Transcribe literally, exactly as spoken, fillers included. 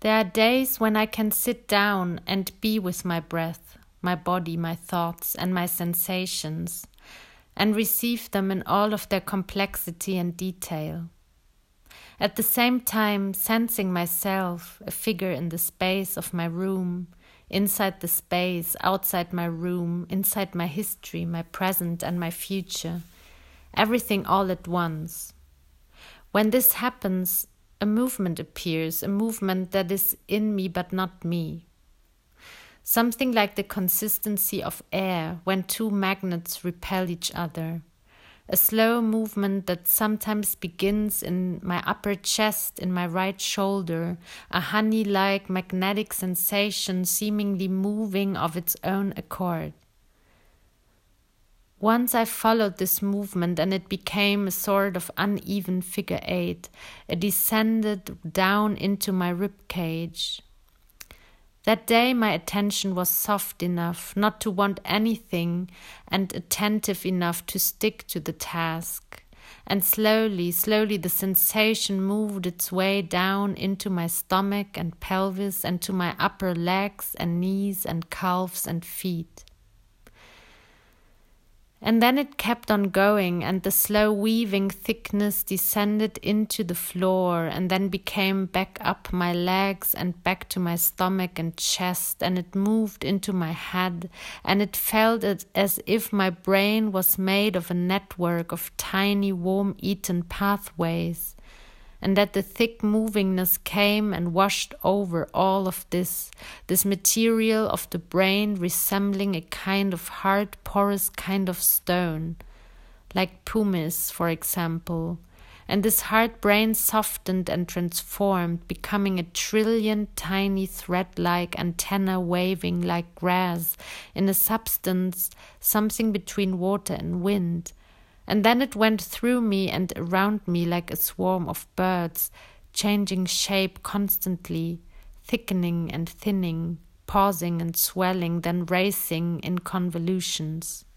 There are days when I can sit down and be with my breath, my body, my thoughts, and my sensations, and receive them in all of their complexity and detail. At the same time, sensing myself, a figure in the space of my room, inside the space, outside my room, inside my history, my present, and my future, everything all at once. When this happens, a movement appears, a movement that is in me but not me. Something like the consistency of air when two magnets repel each other. A slow movement that sometimes begins in my upper chest, in my right shoulder, a honey-like magnetic sensation seemingly moving of its own accord. Once I followed this movement and it became a sort of uneven figure eight. It descended down into my rib cage. That day my attention was soft enough not to want anything and attentive enough to stick to the task. And slowly, slowly the sensation moved its way down into my stomach and pelvis and to my upper legs and knees and calves and feet. And then it kept on going, and the slow weaving thickness descended into the floor and then became back up my legs and back to my stomach and chest, and it moved into my head, and it felt as if my brain was made of a network of tiny worm-eaten pathways, and that the thick movingness came and washed over all of this, this material of the brain resembling a kind of hard, porous kind of stone, like pumice, for example. And this hard brain softened and transformed, becoming a trillion tiny thread-like antenna waving like grass in a substance, something between water and wind. And then it went through me and around me like a swarm of birds, changing shape constantly, thickening and thinning, pausing and swelling, then racing in convolutions.